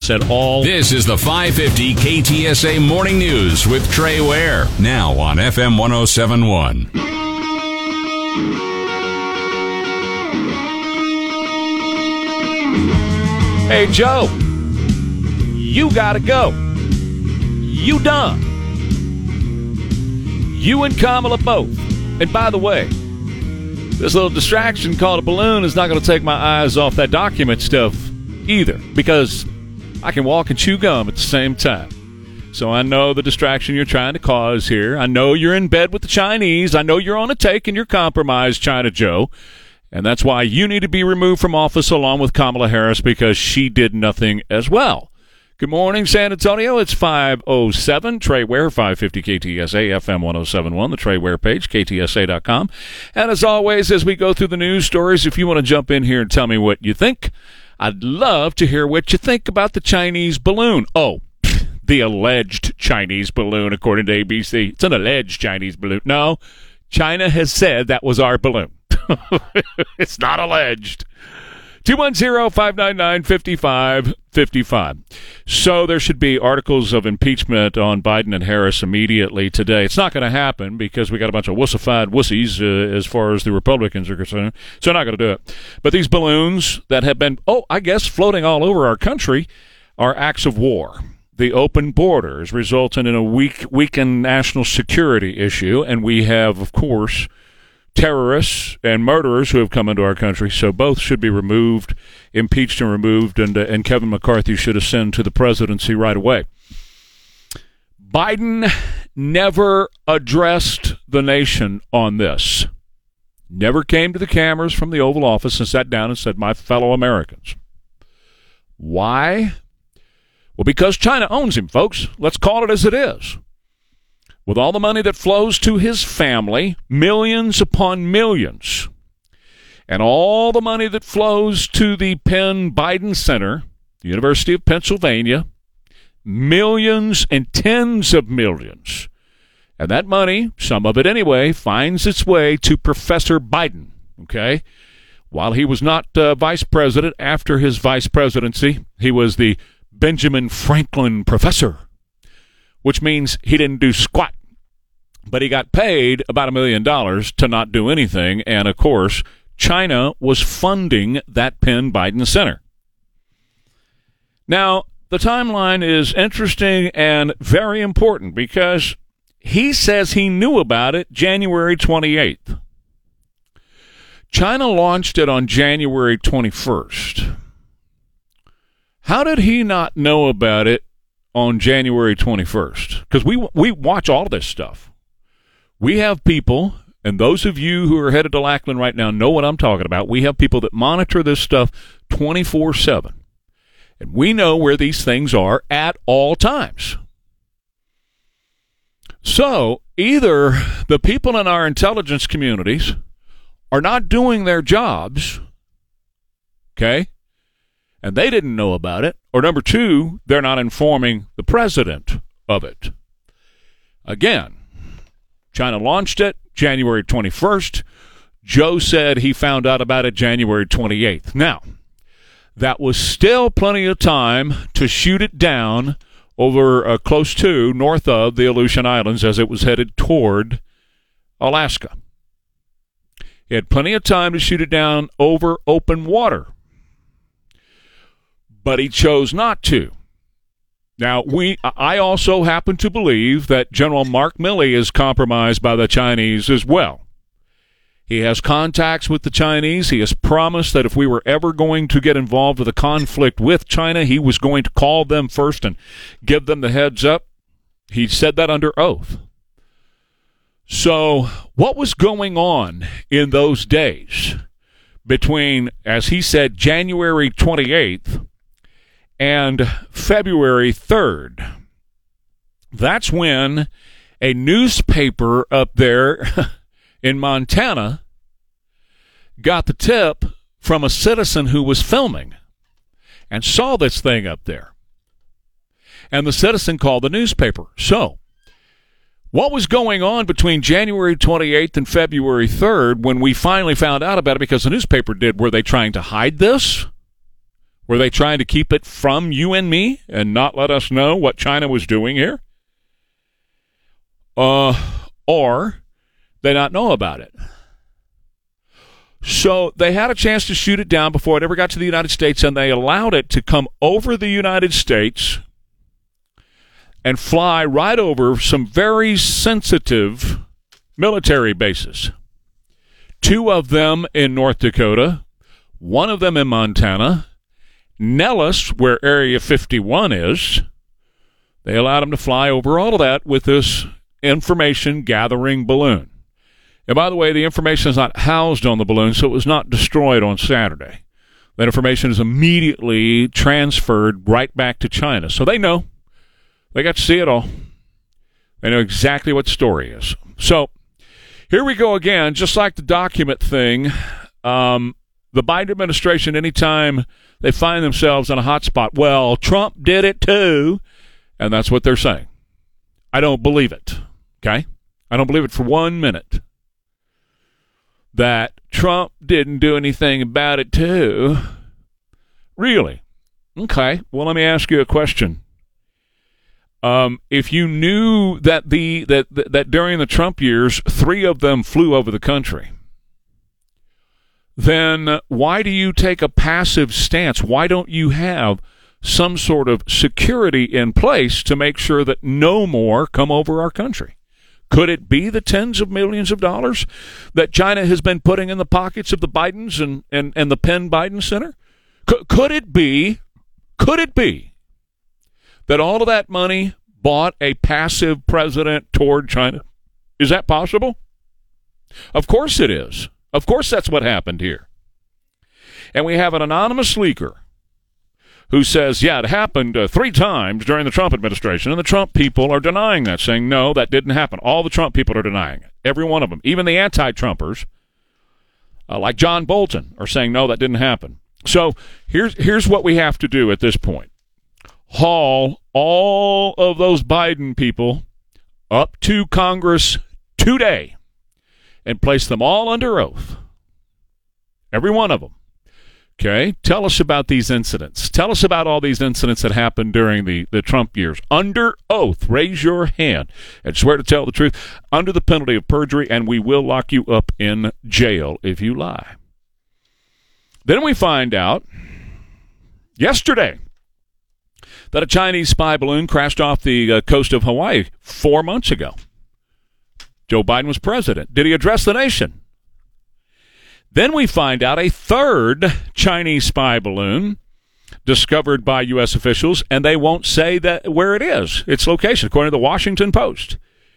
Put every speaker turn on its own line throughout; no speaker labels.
at all.
This is the 550 KTSA Morning News with Trey Ware. Now on FM 1071.
Hey, Joe, you gotta go. You done. You and Kamala both. And by the way, this little distraction called a balloon is not going to take my eyes off that document stuff either, because I can walk and chew gum at the same time. So I know the distraction you're trying to cause here. I know you're in bed with the Chinese. I know you're on a take and you're compromised, China Joe. And that's why you need to be removed from office along with Kamala Harris, because she did nothing as well. Good morning, San Antonio. It's 5:07. Trey Ware, 550 KTSA, FM 1071, the Trey Ware page, KTSA.com. And as always, as we go through the news stories, if you want to jump in here and tell me what you think, I'd love to hear what you think about the Chinese balloon. Oh, the alleged Chinese balloon, according to ABC. It's an alleged Chinese balloon. No, China has said that was our balloon. It's not alleged. 210-599-5555. So there should be articles of impeachment on Biden and Harris immediately today. It's not going to happen because we got a bunch of wussified wussies as far as the Republicans are concerned. So they're not going to do it. But these balloons that have been, floating all over our country are acts of war. The open borders resulting in a weakened national security issue. And we have, of course, terrorists and murderers who have come into our country, so both should be removed, impeached and removed, and Kevin McCarthy should ascend to the presidency right away. Biden never addressed the nation on this. Never came to the cameras from the Oval Office and sat down and said, "My fellow Americans." Why? Well, because China owns him, folks. Let's call it as it is. With all the money that flows to his family, millions upon millions, and all the money that flows to the Penn Biden Center, the University of Pennsylvania, millions and tens of millions. And that money, some of it anyway, finds its way to Professor Biden, okay? While he was not vice president, after his vice presidency, he was the Benjamin Franklin Professor, which means he didn't do squat. But he got paid about $1 million to not do anything. And, of course, China was funding that Penn Biden Center. Now, the timeline is interesting and very important because he says he knew about it January 28th. China launched it on January 21st. How did he not know about it on January 21st? Because we watch all this stuff. We have people, and those of you who are headed to Lackland right now know what I'm talking about. We have people that monitor this stuff 24/7. And we know where these things are at all times. So either the people in our intelligence communities are not doing their jobs, okay, and they didn't know about it, or number two, they're not informing the president of it. Again, China launched it January 21st. Joe said he found out about it January 28th. Now, that was still plenty of time to shoot it down over close to, north of the Aleutian Islands as it was headed toward Alaska. He had plenty of time to shoot it down over open water. But he chose not to. Now, I also happen to believe that General Mark Milley is compromised by the Chinese as well. He has contacts with the Chinese. He has promised that if we were ever going to get involved with a conflict with China, he was going to call them first and give them the heads up. He said that under oath. So what was going on in those days between, as he said, January 28th and February 3rd? That's when a newspaper up there in Montana got the tip from a citizen who was filming and saw this thing up there. And the citizen called the newspaper. So, what was going on between January 28th and February 3rd when we finally found out about it because the newspaper did? Were they trying to hide this? Were they trying to keep it from you and me and not let us know what China was doing here? Or they not know about it? So they had a chance to shoot it down before it ever got to the United States, and they allowed it to come over the United States and fly right over some very sensitive military bases. 2 of them in North Dakota, 1 of them in Montana, Nellis, where Area 51 is. They allowed them to fly over all of that with this information gathering balloon. And by the way, the information is not housed on the balloon, so it was not destroyed on Saturday. That information is immediately transferred right back to China. So they know. They got to see it all. They know exactly what the story is. So here we go again, just like the document thing. The Biden administration, anytime they find themselves in a hot spot, well, Trump did it too, and that's what they're saying. I don't believe it, okay? I don't believe it for 1 minute that Trump didn't do anything about it too. Really? Okay, well, let me ask you a question. If you knew that that during the Trump years, 3 of them flew over the country, then why do you take a passive stance? Why don't you have some sort of security in place to make sure that no more come over our country? Could it be the tens of millions of dollars that China has been putting in the pockets of the Bidens and the Penn Biden Center? Could it be that all of that money bought a passive president toward China? Is that possible? Of course it is. Of course that's what happened here. And we have an anonymous leaker who says, yeah, it happened 3 times during the Trump administration, and the Trump people are denying that, saying, no, that didn't happen. All the Trump people are denying it. Every one of them. Even the anti-Trumpers, like John Bolton, are saying, no, that didn't happen. So here's what we have to do at this point. Haul all of those Biden people up to Congress today and place them all under oath. Every one of them. Okay, tell us about these incidents. Tell us about all these incidents that happened during the Trump years. Under oath, raise your hand and swear to tell the truth under the penalty of perjury, and we will lock you up in jail if you lie. Then we find out yesterday that a Chinese spy balloon crashed off the coast of Hawaii 4 months ago. Joe Biden was president. Did he address the nation? Then we find out a 3rd Chinese spy balloon discovered by U.S. officials, and they won't say that where it is, its location, according to the Washington Post.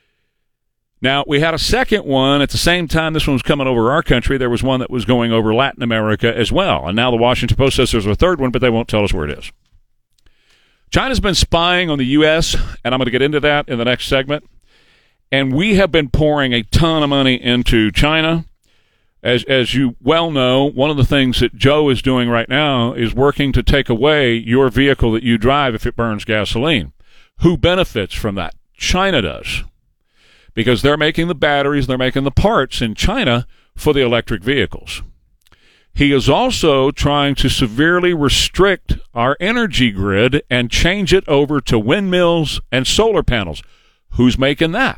Now, we had a 2nd one at the same time this one was coming over our country. There was one that was going over Latin America as well, and now the Washington Post says there's a 3rd one, but they won't tell us where it is. China's been spying on the U.S., and I'm going to get into that in the next segment, and we have been pouring a ton of money into China. As you well know, one of the things that Joe is doing right now is working to take away your vehicle that you drive if it burns gasoline. Who benefits from that? China does. Because they're making the batteries, they're making the parts in China for the electric vehicles. He is also trying to severely restrict our energy grid and change it over to windmills and solar panels. Who's making that?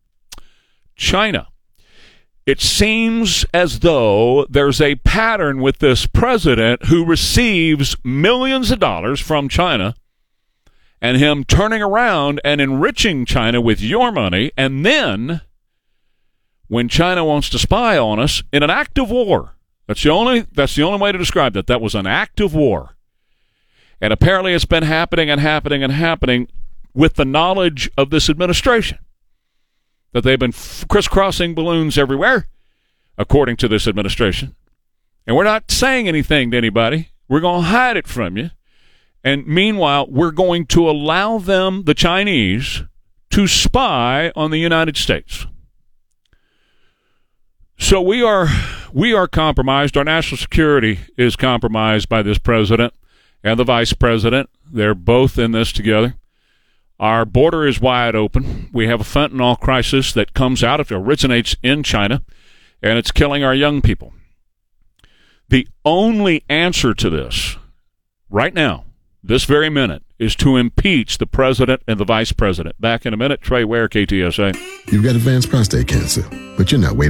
China. It seems as though there's a pattern with this president who receives millions of dollars from China and him turning around and enriching China with your money, and then when China wants to spy on us in an act of war, that's the only way to describe that. That was an act of war. And apparently it's been happening and happening and happening with the knowledge of this administration. That they've been crisscrossing balloons everywhere, according to this administration. And we're not saying anything to anybody. We're going to hide it from you. And meanwhile, we're going to allow them, the Chinese, to spy on the United States. So we are compromised. Our national security is compromised by this president and the vice president. They're both in this together. Our border is wide open. We have a fentanyl crisis that comes out, it originates in China, and it's killing our young people. The only answer to this right now, this very minute, is to impeach the president and the vice president. Back in a minute. Trey Ware, KTSA.
You've got advanced prostate cancer, but you're not waiting